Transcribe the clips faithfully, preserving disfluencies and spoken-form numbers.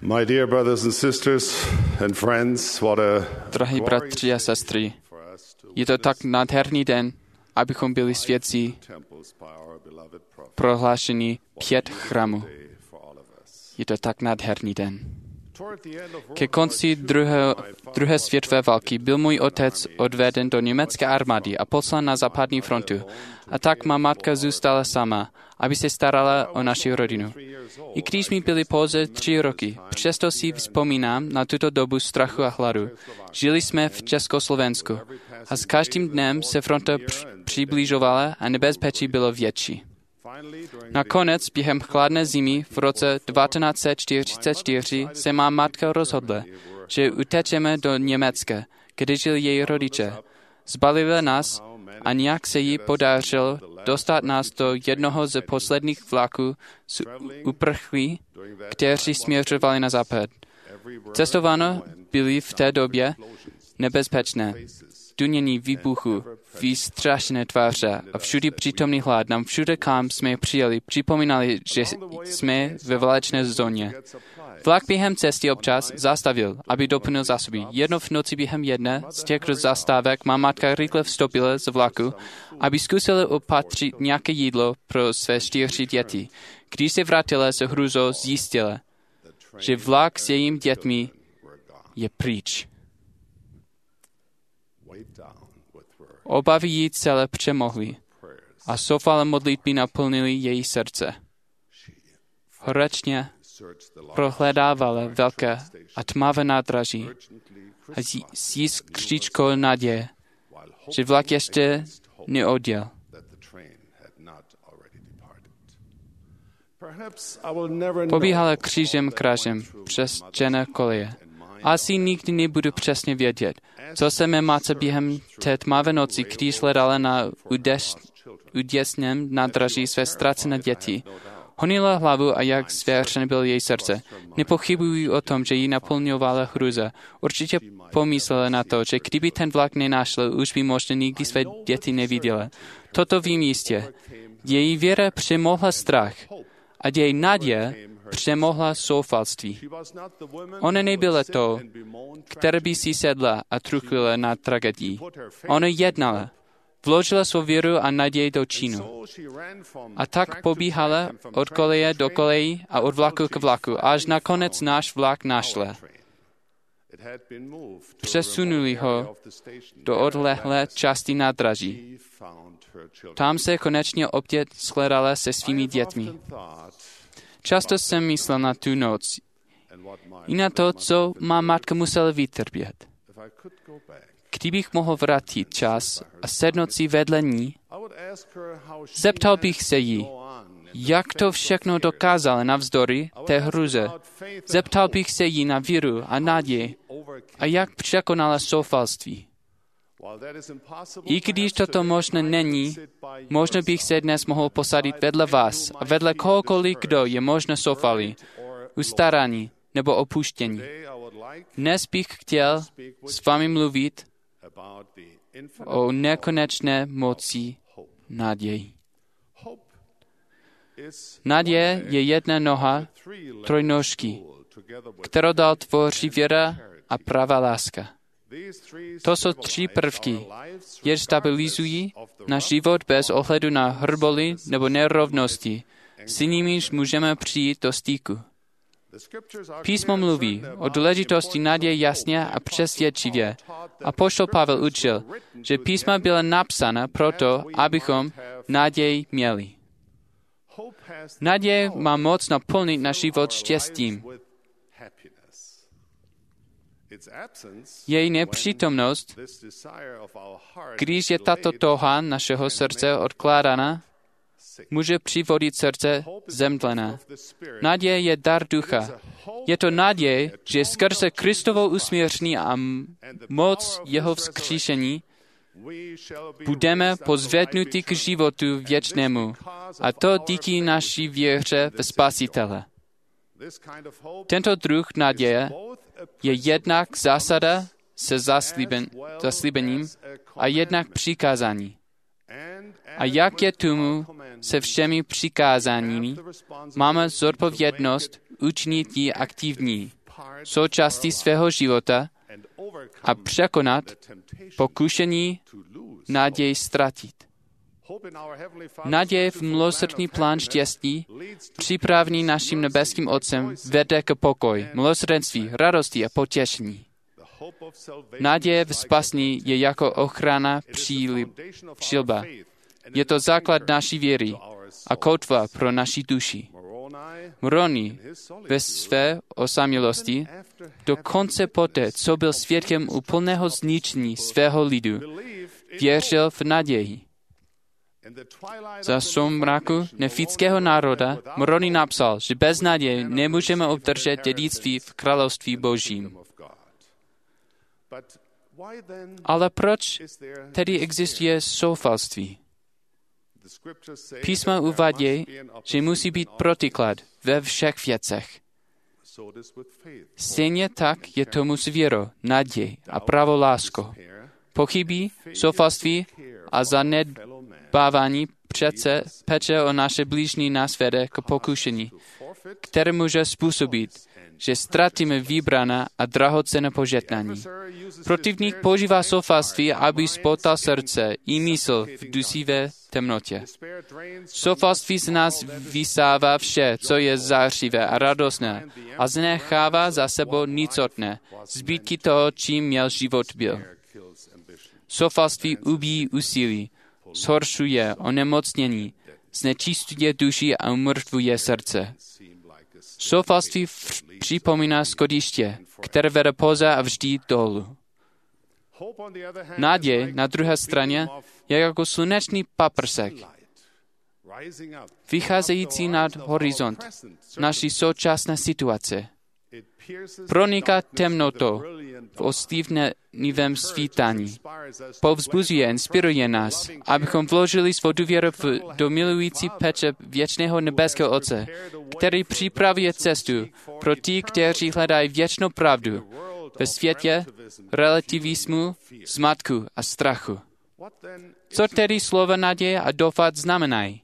My dear brothers and sisters and friends, what a Drahí bratři a sestry, je to tak nádherný den, abychom byli svědci prohlášení pět chrámů. Je to tak nádherný den. Ke konci druhé, druhé světové války byl můj otec odveden do německé armády a poslán na západní frontu. A tak má matka zůstala sama, aby se starala o naši rodinu. I když mi byly pouze tři roky, přesto si vzpomínám na tuto dobu strachu a hladu. Žili jsme v Československu a s každým dnem se fronta přibližovala a nebezpečí bylo větší. Nakonec během chladné zimy v roce devatenáct set čtyřicet čtyři se má matka rozhodla, že utečeme do Německa, kde žili její rodiče. Zbalila nás a nějak se jí podařilo dostat nás do jednoho z posledních vlaků z uprchlí, kteří směřovali na západ. Cestováno byly v té době nebezpečné. Dunění výbuchu, výstrašné tváře a všudy přítomný hlad nám všude, kam jsme přijeli, připomínali, že jsme ve válečné zóně. Vlak během cesty občas zastavil, aby doplnil zásoby. Jednou v noci během jedné z těch zastávek má matka rychle vstoupila z vlaku, aby zkusila opatřit nějaké jídlo pro své čtyři děti. Když se vrátila se hrůzou, zjistila, že vlak s jejím dětmi je pryč. Obavy jí celé přemohly a zoufalé modlitby naplnily její srdce. Horečně prohledávala velké a tmavé nádraží a s jiskřičkou naděje, že vlak ještě neodjel. Pobíhala křížem krážem přes černé koleje. Asi nikdy nebudu přesně vědět, co se mé matce během té tmavé noci, když hledala na uděsném nádraží své ztracené děti. Honila hlavu a jak zvěrčené bylo její srdce. Nepochybuji o tom, že jí naplňovala hrůza. Určitě pomyslela na to, že kdyby ten vlak nenašel, už by možná nikdy své děti neviděla. Toto vím jistě. Její víra přemohla strach a její naděje přemohla zoufalství. Ona nebyla to, která by si sedla a truchlila na tragédii. Ona jednala, vložila svou víru a naději do činu. A tak pobíhala od koleje do kolejí a od vlaku k vlaku, až nakonec náš vlak našla. Přesunuli ho do odlehlé části nádraží. Tam se konečně opět shledala se svými dětmi. Často jsem myslel na tu noc i na to, co má matka musela vytrpět. Kdybych mohl vrátit čas a sednout si vedle ní, zeptal bych se jí, jak to všechno dokázala navzdory té hruze. Zeptal bych se jí na víru a naději a jak překonala zoufalství. I když toto možné není, možná bych se dnes mohl posadit vedle vás a vedle kohokoliv, kdo je možná zoufalý, ustaraný nebo opuštění. Dnes bych chtěl s vámi mluvit o nekonečné moci naději. Naděje je jedna noha trojnožky, kterou dal tvoří víra a pravá láska. To jsou tři prvky, jež stabilizují náš život bez ohledu na hrboly nebo nerovnosti, s nimiž můžeme přijít do styku. Písmo mluví o důležitosti naděje jasně a přesvědčivě. Apoštol Pavel učil, že písma byla napsána proto, abychom naději měli. Naděje má moc naplnit náš život štěstím. Její nepřítomnost, když je tato touha našeho srdce odkládána, může přivodit srdce zemdlené. Naděje je dar ducha. Je to naděje, že skrze Kristovou usmíření a moc jeho vzkříšení budeme pozvednuti k životu věčnému. A to díky naší víře v Spasitele. Tento druh naděje je jednak zásada se zaslíben, zaslíbením a jednak přikázání. A jak je tomu se všemi přikázáními, máme zodpovědnost učinit ji aktivní součástí svého života a překonat pokušení naději ztratit. Naděje v milosrdný plán štěstí, připravený naším nebeským Otcem, vede k pokoji, milosrdenství, radosti a potěšení. Naděje v spasení je jako ochrana přilba. Je to základ naší víry a kotva pro naši duši. Moroni ve své osamělosti, dokonce poté, co byl svědkem úplného zničení svého lidu, věřil v naději. Za soumraku nefického národa Moroni napsal, že bez naděje nemůžeme obdržet dědictví v království Božím. Ale proč tedy existuje soufalství? Písma uvádějí, že musí být protiklad ve všech věcech. Stejně tak je tomu s věrou, naděj a pravou láskou. Pochybí, soufalství a zanedbávání přece peče o naše blížní nás vede k pokušení, které může způsobit, že ztratíme vybraná a drahocenné požehnání. Protivník používá soufalství, aby spotal srdce i mysl v dusivé temnotě. Soufalství z nás vysává vše, co je zářivé a radostné, a znechává za sebou nicotné, zbytky toho, čím měl život byl. Soufalství ubíjí úsilí, zhoršuje onemocnění, znečistuje duši a umrtvuje srdce. Soufalství připomíná schodiště, které vede pouze a vždy dolů. Naděj na druhé straně je jako slunečný paprsek, vycházející nad horizont naší současné situace. Proniká temnotou v oslnivém svítání. Povzbuzuje, inspiruje nás, abychom vložili svou důvěru do milující péče věčného nebeského Otce, který připravuje cestu pro ty, kteří hledají věčnou pravdu ve světě relativismu, zmatku a strachu. Co tedy slova naděje a doufat znamenají?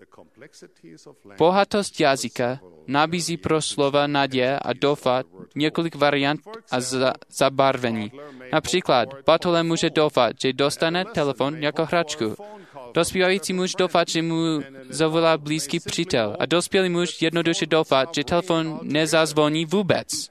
Bohatost jazyka nabízí pro slova naděje a doufat několik variant a za, zabarvení. Například, Bartolem může doufat, že dostane telefon jako hračku. Dospívající muž doufat, že mu zavolá blízký přítel. A dospělý muž jednoduše doufat, že telefon nezazvoní vůbec.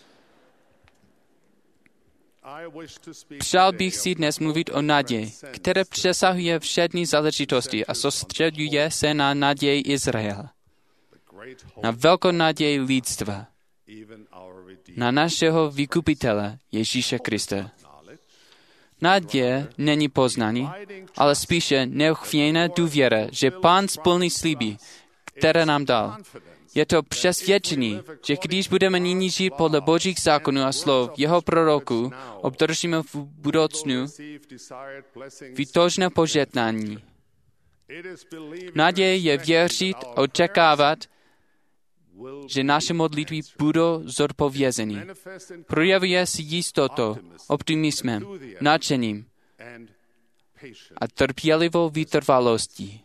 Přál bych si dnes mluvit o naději, které přesahuje všechny záležitosti a soustředuje se na naději Izraela, na velkou naději lidstva, na našeho vykupitele Ježíše Krista. Naděje není poznání, ale spíše neuchvějná důvěra, že Pán splní sliby, které nám dal. Je to přesvědčení, že když budeme nyní žít podle Božích zákonů a slov jeho proroků, obdržíme v budoucnu vytoužené požehnání. Naděje je věřit, očekávat, že naše modlitby budou zodpovězeny. Projevuje si jistotou, optimismem, nadšením a trpělivou vytrvalostí.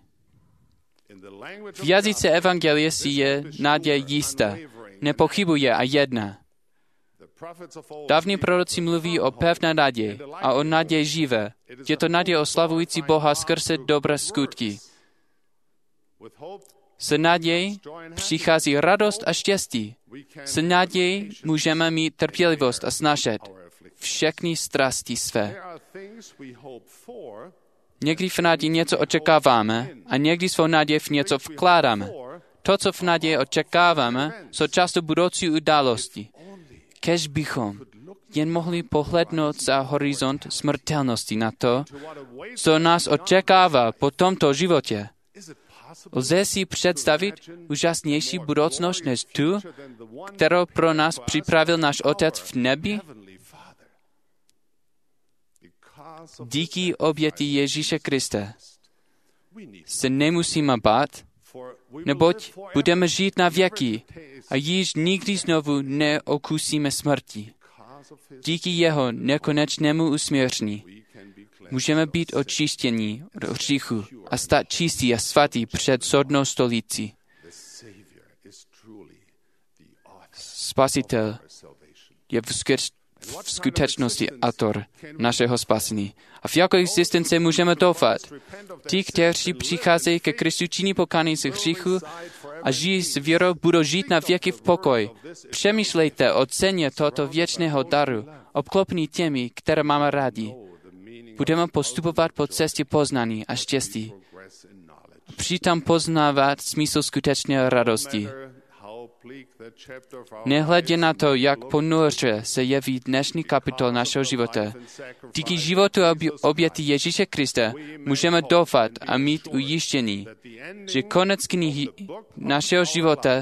V jazyce evangelie si je naděje jistá, nepochybuje a jedná. Dávní proroci mluví o pevné naději a o naději živé. Je to naděje oslavující Boha skrze dobré skutky. S nadějí přichází radost a štěstí. S nadějí můžeme mít trpělivost a snažit všechny strasti své. Někdy v naději něco očekáváme a někdy svou naději v něco vkládáme. To, co v naději očekáváme, jsou často budoucí události. Kež bychom jen mohli pohlednout za horizont smrtelnosti na to, co nás očekává po tomto životě. Lze si představit úžasnější budoucnost než tu, kterou pro nás připravil náš Otec v nebi? Díky oběti Ježíše Krista se nemusíme bát, neboť budeme žít na věky a již nikdy znovu neokusíme smrti. Díky jeho nekonečnému usmíření můžeme být očištěni od hříchu a stát čistí a svatí před soudnou stolicí. Spasitel je v, skuteč, v skutečnosti autor našeho spasení. A v jaké existence můžeme doufat? Ti, kteří přicházejí ke Kristu, činí pokání z hříchu a žijí s věrou, budou žít na věky v pokoji. Přemýšlejte o ceně tohoto věčného daru, obklopení těmi, které máme rádi. Budeme postupovat po cestě poznání a štěstí. Přitom poznávat smysl skutečné radosti. Nehledě na to, jak ponoře se jeví dnešní kapitol našeho života. Díky životu a oběti Ježíše Krista můžeme doufat a mít ujištění, že konec knihy našeho života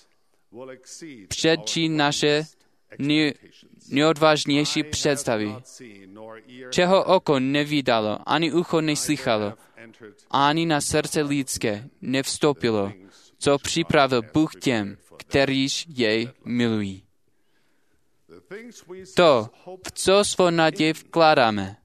předčí naše ne- neodvážnější představy. Čeho oko nevydalo, ani ucho neslychalo, ani na srdce lidské nevstoupilo, co připravil Bůh těm, kterýž jej milují. To, v co svou naději vkládáme,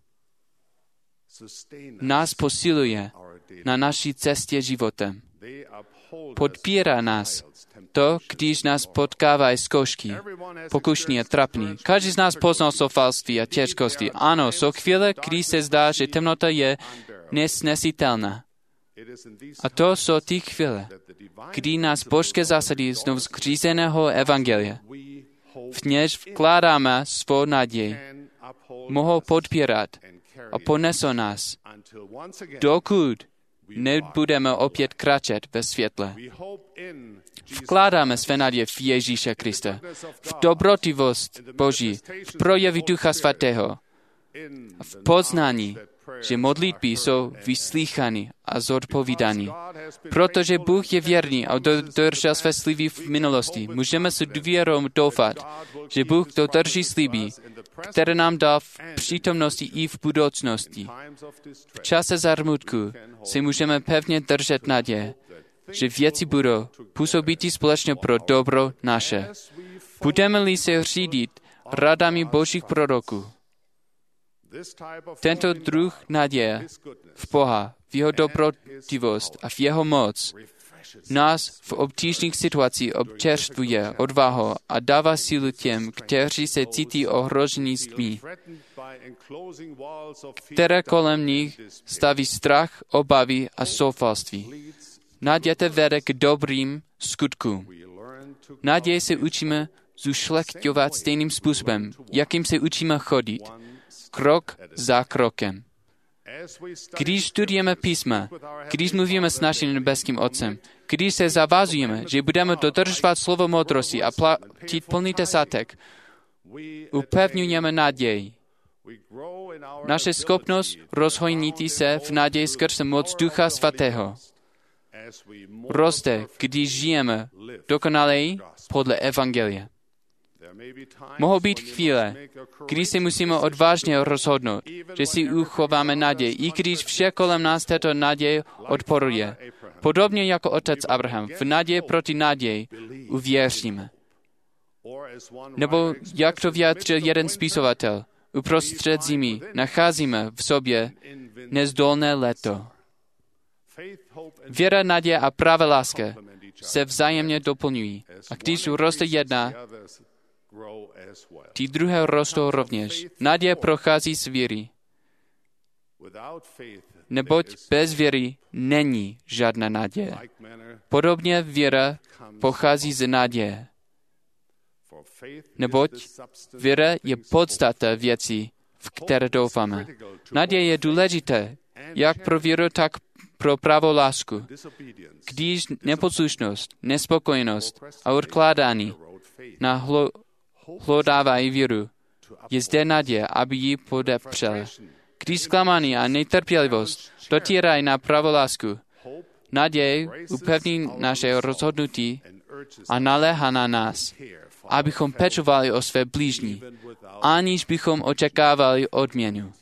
nás posiluje na naší cestě životem. Podpírá nás to, když nás potkávají zkoušky, pokušní a trapní. Každý z nás poznal zoufalství a těžkosti. Ano, jsou chvíle, kdy se zdá, že temnota je nesnesitelná. A to jsou ty chvíle, kdy nás božské zásady znovu zkřízeného evangelia, v něž vkládáme svou naději, mohou podpírat a ponesou nás, dokud nebudeme opět kráčet ve světle. Vkládáme své naděje v Ježíše Krista, v dobrotivost Boží, v projeví Ducha Svatého, v poznání, že modlitby jsou vyslýchány a zodpovídány. Protože Bůh je věrný a dodržel své sliby v minulosti, můžeme s důvěrou doufat, že Bůh dodrží sliby, které nám dal v přítomnosti i v budoucnosti. V čase zarmutku si můžeme pevně držet naděje, že věci budou působit společně pro dobro naše. Budeme-li se řídit radami Božích proroků. Tento druh naděje v Boha, v jeho dobrotivost a v jeho moc nás v obtížných situacích občerstvuje odvahu a dává sílu těm, kteří se cítí ohrožení zdmi, které kolem nich staví strach, obavy a zoufalství. Naděje vede k dobrým skutkům. Naděje se učíme zušlechťovat stejným způsobem, jakým se učíme chodit, krok za krokem. Když studujeme písma, když mluvíme s naším nebeským Otcem, když se zavazujeme, že budeme dodržovat slovo moudrosti a platit plný desátek, upevňujeme naději. Naše schopnost rozhojnit se v naději skrze moc Ducha Svatého roste, když žijeme dokonaleji podle Evangelia. Mohou být chvíle, kdy si musíme odvážně rozhodnout, že si uchováme naději, i když vše kolem nás této naději odporuje. Podobně jako otec Abraham, v naději proti naději uvěříme. Nebo jak to vyjádřil jeden spisovatel, uprostřed zimy nacházíme v sobě nezdolné léto. Věra, naděje a právě láska se vzájemně doplňují. A když roste jedna, ty druhé rostou rovněž. Naděje prochází z víry. Neboť bez víry není žádná naděje. Podobně víra pochází z naděje. Neboť víra je podstata věcí, v které doufáme. Naděje je důležité, jak pro víru, tak pro pravou lásku. Když neposlušnost, nespokojenost a odkládání na hlo, hlodávají víru, je zde naděje, aby ji podepřel. Když zklamání a netrpělivost dotírají na pravou lásku, naděje upevní naše rozhodnutí a naléhá na nás, abychom pečovali o své blížní, aniž bychom očekávali odměnu.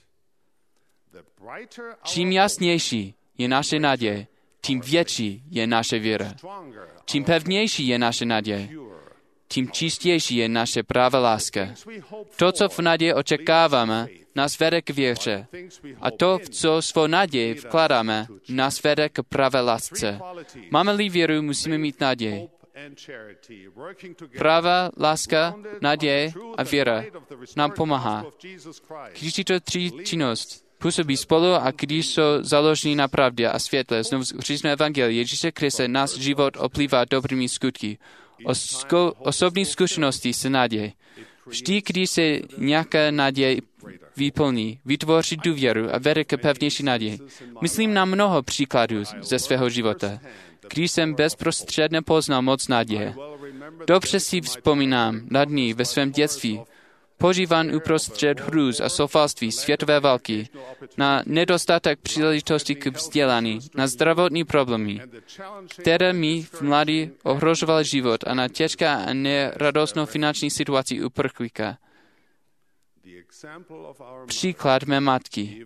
Čím jasnější je naše naděje, tím větší je naše víra. Čím pevnější je naše naděje, tím čistější je naše pravá láska. To, co v naději očekáváme, nás vede k věře. A to, v co svou naději vkládáme, nás vede k pravé lásce. Máme-li věru, musíme mít naději. Práva, láska, naděje a víra nám pomáhá. Když tyto tři činnost působí spolu a když jsou založeny na pravdě a světle, znovu řízné evangelie Ježíše Krista, náš život oplývá dobrými skutky. Osko, osobní zkušenosti se naděje. Vždy, když se nějaká naděje vyplní, vytvoří důvěru a vede ke pevnější naději. Myslím na mnoho příkladů ze svého života, když jsem bezprostředně poznal moc naděje. Dobře si vzpomínám na dny ve svém dětství, požívan uprostřed hrůz a soufalství světové války, na nedostatek příležitosti k vzdělání, na zdravotní problémy, které mi v mládí ohrožovaly život a na těžká a neradostnou finanční situaci uprchlíka. Příklad mé matky,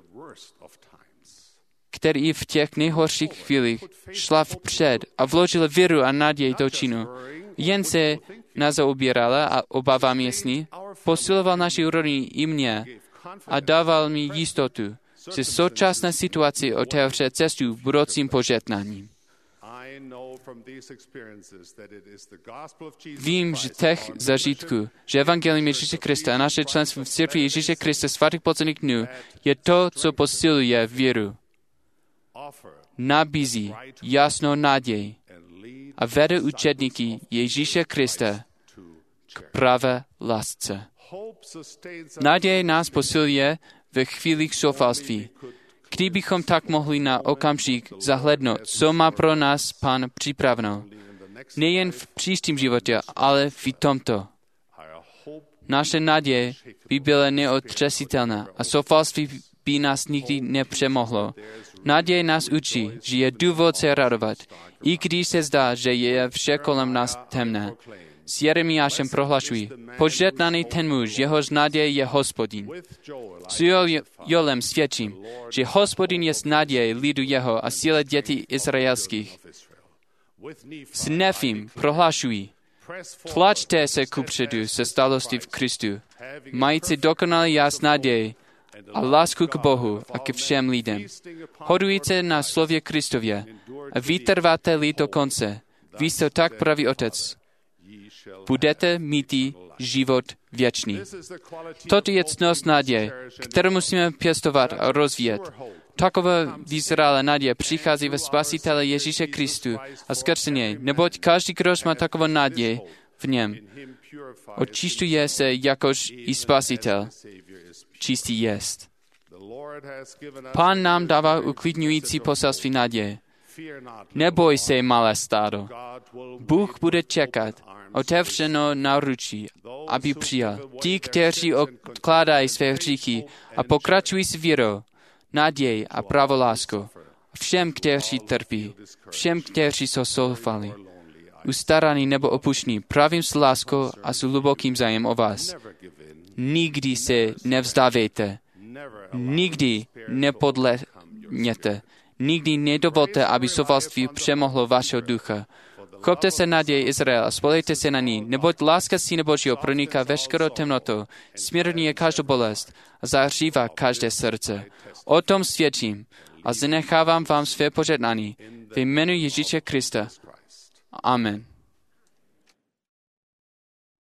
který v těch nejhorších chvílích šla vpřed a vložila víru a naději do činu. Jen se nezaobírala a obávám jasný, posiloval naši rodinu i mě a dával mi jistotu, že současné situaci otevře cestu v budoucím požehnáním. Vím, že těch zažitků, že evangelium Ježíše Krista a naše členství v církvi Ježíše Krista svatých posledních dnů je to, co posiluje víru. Nabízí jasnou naději a vede učedníky Ježíše Krista k pravé lásce. Naděje nás posiluje ve chvílích zoufalství. Kdybychom tak mohli na okamžik zahlednout, co má pro nás Pán připraveno. Nejen v příštím životě, ale v tomto. Naše naděje by byla neotřesitelná a zoufalství by nás nikdy nepřemohlo. Naděje nás učí, že je důvod se radovat, i když se zdá, že je vše kolem nás temné. S Jeremiášem prohlašují, požehnaný ten muž, jehož naděje je Hospodin. S Joelem svědčím, že Hospodin je naděje lidu jeho a síle dětí izraelských. S Nefím prohlašují, tlačte se kupředu se stalosti v Kristu, mající dokonalý jas naději a lásku k Bohu a ke všem lidem. Hodujte na slově Kristově a vytrváte-li do konce. Vy jste tak pravý Otec. Budete mít život věčný. Toto je ctnost naděje, kterou musíme pěstovat a rozvíjet. Taková vyzrálá naděje přichází ve Spasitele Ježíše Kristu a skrze něj, neboť každý, kdo má takovou naději v něm, očišťuje se jakož i Spasitel čistý jest. Pán nám dává uklidňující poselství naděje. Neboj se, malé stádo. Bůh bude čekat, otevřeno náručí, aby přijal. Ti, kteří odkládají své hříchy a pokračují s vírou, naději a pravoláskou. Všem, kteří trpí, všem, kteří jsou zoufalí, ustaraní nebo opuštění, pravím s láskou a s hlubokým zájem o vás. Nikdy se nevzdávejte. Nikdy nepodlehněte. Nikdy nedovolte, aby zoufalství přemohlo vašeho ducha. Chopte se naději Izrael a spolejte se na ní, neboť láska Syna Božího proniká veškerou temnotou, smírňuje každou bolest a zahřívá každé srdce. O tom svědčím a zanechávám vám své požehnání ve jménu Ježíše Krista. Amen.